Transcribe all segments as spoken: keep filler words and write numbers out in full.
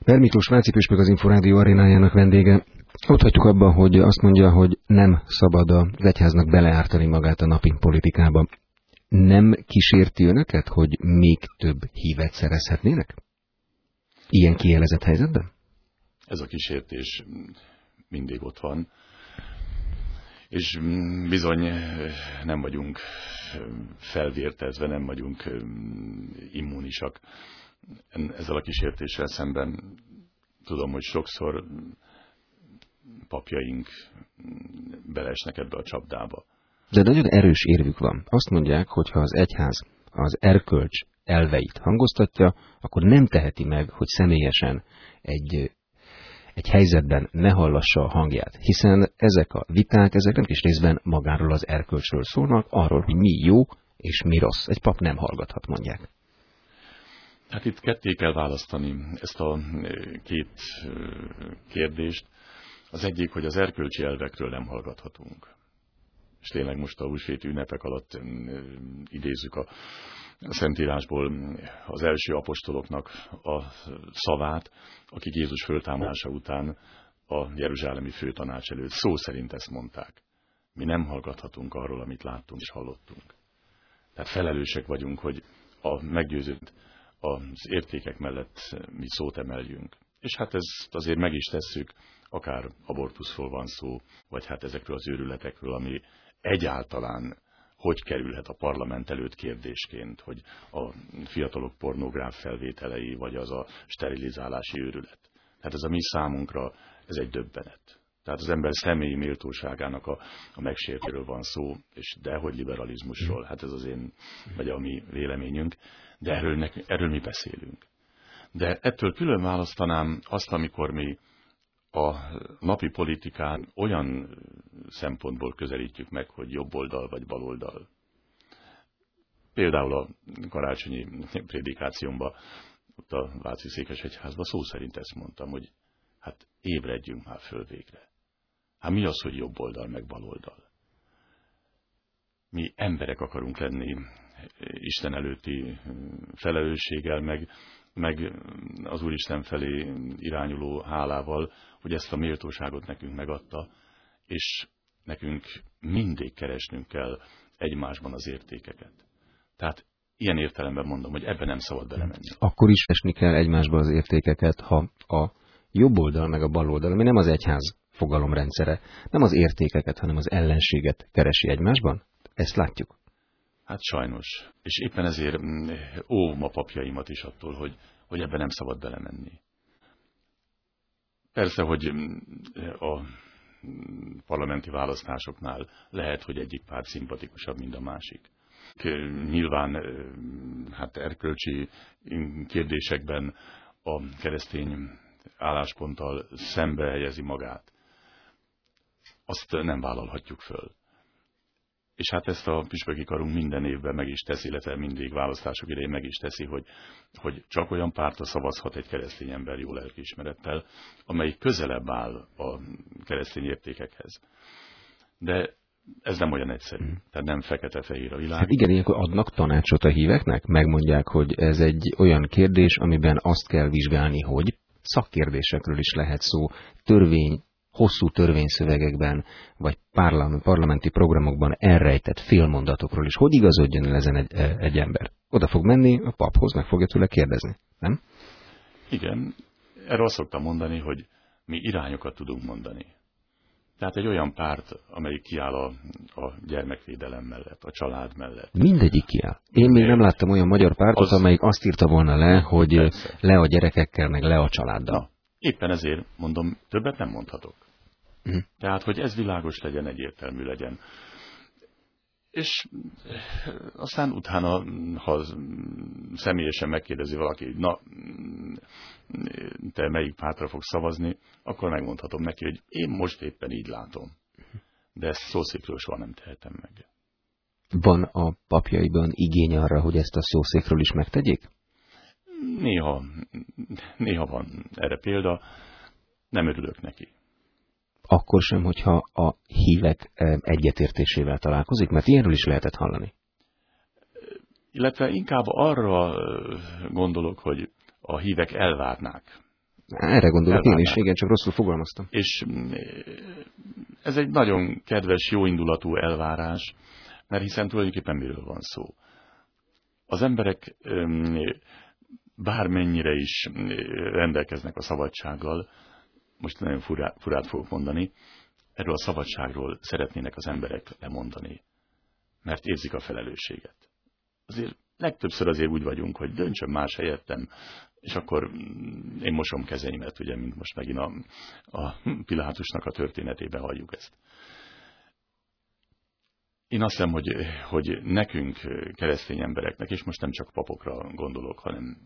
Permiklós Váci püspök az Inforádió arénájának vendége. Ott hagytuk abban, hogy azt mondja, hogy nem szabad az egyháznak beleártani magát a napi politikába. Nem kísérti önöket, hogy még több hívet szerezhetnének? Ilyen kielezett helyzetben? Ez a kísértés mindig ott van. És bizony nem vagyunk felvértezve, nem vagyunk immunisak ezzel a kísértéssel szemben. Tudom, hogy sokszor papjaink beleesnek ebbe a csapdába. De nagyon erős érvük van. Azt mondják, hogy ha az egyház az erkölcs elveit hangoztatja, akkor nem teheti meg, hogy személyesen egy, egy helyzetben ne hallassa a hangját. Hiszen ezek a viták, ezek nem kis részben magáról az erkölcsről szólnak, arról, hogy mi jó és mi rossz. Egy pap nem hallgathat, mondják. Hát itt ketté kell választani ezt a két kérdést. Az egyik, hogy az erkölcsi elvekről nem hallgathatunk. És tényleg most a húsvéti ünnepek alatt idézzük a Szentírásból az első apostoloknak a szavát, akik Jézus föltámadása után a jeruzsálemi főtanács előtt szó szerint ezt mondták. Mi nem hallgathatunk arról, amit láttunk és hallottunk. Tehát felelősek vagyunk, hogy a meggyőzőt az értékek mellett mi szót emeljünk. És hát ezt azért meg is tesszük, akár abortuszról van szó, vagy hát ezekről az őrületekről, ami egyáltalán hogy kerülhet a parlament előtt kérdésként, hogy a fiatalok pornográf felvételei, vagy az a sterilizálási őrület. Tehát ez a mi számunkra, ez egy döbbenet. Tehát az ember személyi méltóságának a, a megsértéről van szó, és dehogy liberalizmusról, hát ez az én, vagy a mi véleményünk, de erről, nek, erről mi beszélünk. De ettől külön választanám azt, amikor mi a napi politikán olyan szempontból közelítjük meg, hogy jobb oldal vagy bal oldal. Például a karácsonyi prédikációmban, ott a Váci Székesegyházban szó szerint ezt mondtam, hogy hát ébredjünk már föl végre. Hát mi az, hogy jobb oldal meg bal oldal? Mi emberek akarunk lenni Isten előtti felelősséggel, meg, meg az Úristen felé irányuló hálával, hogy ezt a méltóságot nekünk megadta, és nekünk mindig keresnünk kell egymásban az értékeket. Tehát ilyen értelemben mondom, hogy ebben nem szabad belemenni. Akkor is esni kell egymásba az értékeket, ha a jobb oldal meg a bal oldal, ami nem az egyház fogalomrendszere, nem az értékeket, hanem az ellenséget keresi egymásban? Ezt látjuk. Hát sajnos. És éppen ezért óvom a papjaimat is attól, hogy, hogy ebben nem szabad belemenni. Persze, hogy a parlamenti választásoknál lehet, hogy egyik párt szimpatikusabb, mint a másik. Nyilván hát erkölcsi kérdésekben a keresztény állásponttal szembe helyezi magát. Azt nem vállalhatjuk föl. És hát ezt a püspöki karunk minden évben meg is teszi, illetve mindig választások idején meg is teszi, hogy, hogy csak olyan pártra szavazhat egy keresztény ember jó lelkiismerettel, amely közelebb áll a keresztény értékekhez. De ez nem olyan egyszerű, tehát nem fekete-fehér a világ. Hát igen, ilyenkor adnak tanácsot a híveknek, megmondják, hogy ez egy olyan kérdés, amiben azt kell vizsgálni, hogy szakkérdésekről is lehet szó, törvény, hosszú törvényszövegekben, vagy parlamenti programokban elrejtett félmondatokról is. Hogy igazodjon el ezen egy, egy ember? Oda fog menni a paphoz, meg fogja tőle kérdezni, nem? Igen, erről azt szoktam mondani, hogy mi irányokat tudunk mondani. Tehát egy olyan párt, amelyik kiáll a, a gyermekvédelem mellett, a család mellett. Mindegyik kiáll. Én még nem láttam olyan magyar pártot, az... amelyik azt írta volna le, hogy persze, le a gyerekekkel, meg le a családdal. Na, éppen ezért mondom, többet nem mondhatok. Uh-huh. Tehát, hogy ez világos legyen, egyértelmű legyen. És aztán utána, ha személyesen megkérdezi valaki, hogy na, te melyik pártra fogsz szavazni, akkor megmondhatom neki, hogy én most éppen így látom. De ezt szószékről soha nem tehetem meg. Van a papjaiban igény arra, hogy ezt a szószékről is megtegyék? Néha, néha van erre példa, nem örülök neki. Akkor sem, hogyha a hívek egyetértésével találkozik, mert ilyenről is lehetett hallani. Illetve inkább arra gondolok, hogy a hívek elvárnák Erre gondolok én is, igen, csak rosszul fogalmaztam. És ez egy nagyon kedves, jóindulatú elvárás, mert hiszen tulajdonképpen miről van szó. Az emberek bármennyire is rendelkeznek a szabadsággal, most nagyon furát, furát fogok mondani, erről a szabadságról szeretnének az emberek lemondani, mert érzik a felelősséget. Azért legtöbbször azért úgy vagyunk, hogy döntsön más helyettem, és akkor én mosom kezeimet, ugye, mint most megint a, a Pilátusnak a történetében halljuk ezt. Én azt hiszem, hogy, hogy nekünk, keresztény embereknek, és most nem csak papokra gondolok, hanem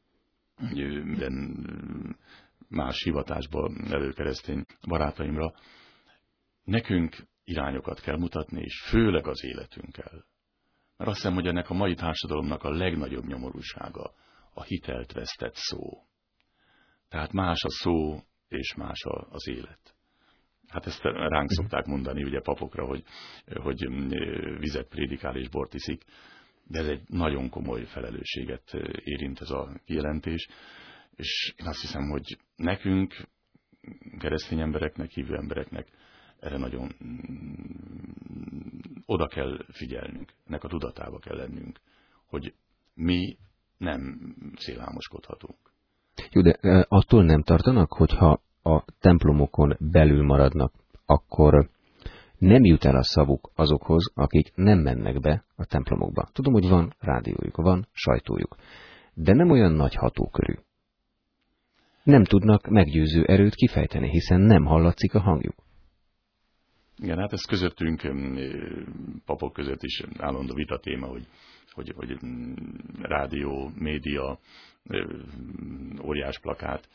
más hivatásban elő keresztény barátaimra, nekünk irányokat kell mutatni, és főleg az életünkkel. Mert azt hiszem, hogy ennek a mai társadalomnak a legnagyobb nyomorúsága a hitelt vesztett szó. Tehát más a szó, és más az élet. Hát ezt ránk szokták mondani, ugye papokra, hogy, hogy vizet prédikál és bort iszik, de ez egy nagyon komoly felelősséget érint ez a kijelentés, és én azt hiszem, hogy nekünk, keresztény embereknek, hívő embereknek erre nagyon oda kell figyelnünk, ennek a tudatába kell lennünk, hogy mi nem szélálmoskodhatunk. Jó, de attól nem tartanak, hogyha a templomokon belül maradnak, akkor nem jut el a szavuk azokhoz, akik nem mennek be a templomokba. Tudom, hogy van rádiójuk, van sajtójuk, de nem olyan nagy hatókörű. Nem tudnak meggyőző erőt kifejteni, hiszen nem hallatszik a hangjuk. Igen, hát ez közöttünk, papok között is állandó vita téma, hogy, hogy, hogy rádió, média, óriás plakát.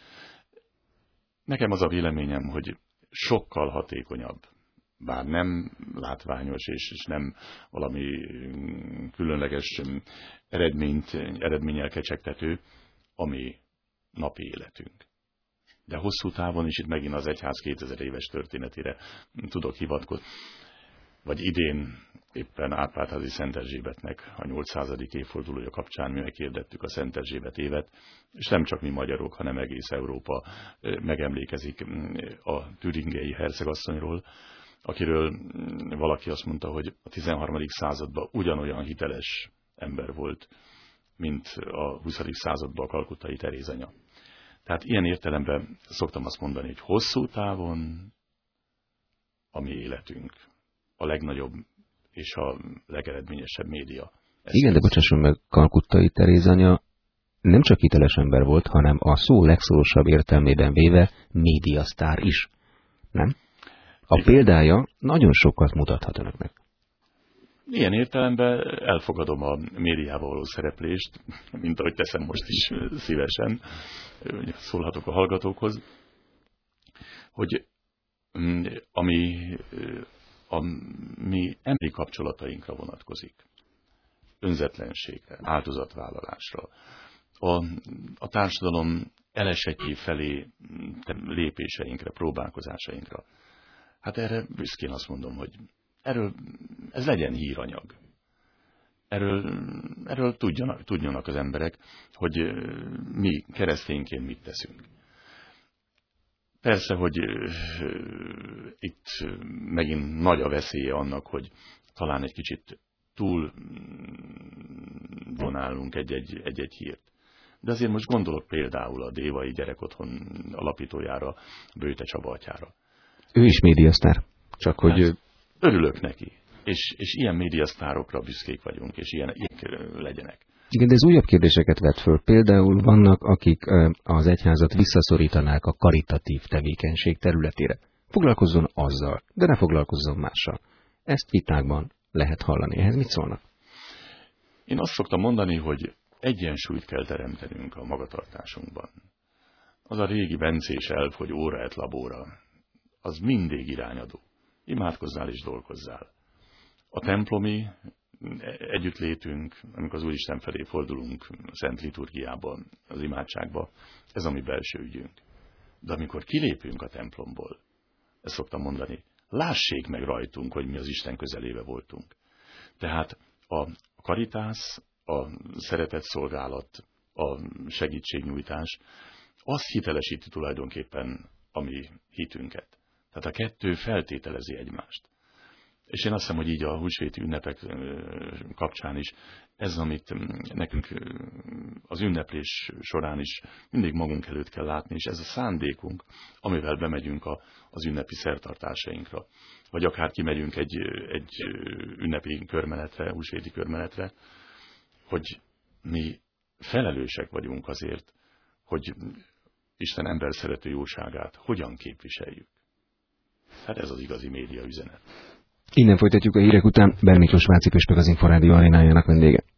Nekem az a véleményem, hogy sokkal hatékonyabb, bár nem látványos és, és nem valami különleges eredményt, eredménnyel kecsegtető, ami napi életünk. De hosszú távon is itt megint az egyház kétezer éves történetére tudok hivatkozni. Vagy idén éppen Árpád-házi Szent Erzsébetnek a nyolcszázadik évfordulója kapcsán mi meghirdettük a Szent Erzsébet évet, és nem csak mi magyarok, hanem egész Európa megemlékezik a türingei hercegasszonyról, akiről valaki azt mondta, hogy a tizenharmadik században ugyanolyan hiteles ember volt, mint a huszadik században a kalkuttai Teréz anya. Tehát ilyen értelemben szoktam azt mondani, hogy hosszú távon a mi életünk a legnagyobb és a legeredményesebb média. Ezt igen, de bocsásson meg, kalkuttai Teréz anya nem csak hiteles ember volt, hanem a szó legszorosabb értelmében véve médiasztár is. Nem? A igen. Példája nagyon sokat mutathat önöknek. Ilyen értelemben elfogadom a médiával való szereplést, mint ahogy teszem most is szívesen, szólhatok a hallgatókhoz, hogy ami a mi emberi kapcsolatainkra vonatkozik, önzetlenségre, áldozatvállalásra, a, a társadalom elesettjé felé lépéseinkre, próbálkozásainkra. Hát erre büszkén azt mondom, hogy erről, ez legyen híranyag. Erről, erről tudjanak, tudjanak az emberek, hogy mi keresztényként mit teszünk. Persze, hogy itt megint nagy a veszélye annak, hogy talán egy kicsit túl vonálunk egy-egy, egy-egy hírt. De azért most gondolok például a Dévai Gyerekotthon alapítójára, Bőte Csaba atyára. Ő is médiasztár, csak hogy... Hát, örülök neki, és, és ilyen médiasztárokra büszkék vagyunk, és ilyen, ilyen legyenek. Igen, de ez újabb kérdéseket vet föl. Például vannak, akik az egyházat visszaszorítanák a karitatív tevékenység területére. Foglalkozzon azzal, de ne foglalkozzon mással. Ezt vitákban lehet hallani. Ehhez mit szólnak? Én azt szoktam mondani, hogy egyensúlyt kell teremtenünk a magatartásunkban. Az a régi bencés elv, hogy óra et labóra, az mindig irányadó. Imádkozzál és dolgozzál. A templomi együttlétünk, amikor az Úristen felé fordulunk a Szent Liturgiában, az imádságba, ez a mi belső ügyünk. De amikor kilépünk a templomból, ezt szoktam mondani, lássék meg rajtunk, hogy mi az Isten közelébe voltunk. Tehát a karitász, a szeretett szolgálat, a segítségnyújtás, az hitelesíti tulajdonképpen a mi hitünket. Tehát a kettő feltételezi egymást. És én azt hiszem, hogy így a húsvéti ünnepek kapcsán is, ez, amit nekünk az ünneplés során is mindig magunk előtt kell látni, és ez a szándékunk, amivel bemegyünk a, az ünnepi szertartásainkra. Vagy akár kimegyünk egy, egy ünnepi körmenetre, húsvéti körmenetre, hogy mi felelősek vagyunk azért, hogy Isten ember szerető jóságát hogyan képviseljük. Hát ez az igazi média üzenet. Innen folytatjuk a hírek után. Bermiklós Váci püspök, az Inforádió arénájának vendége.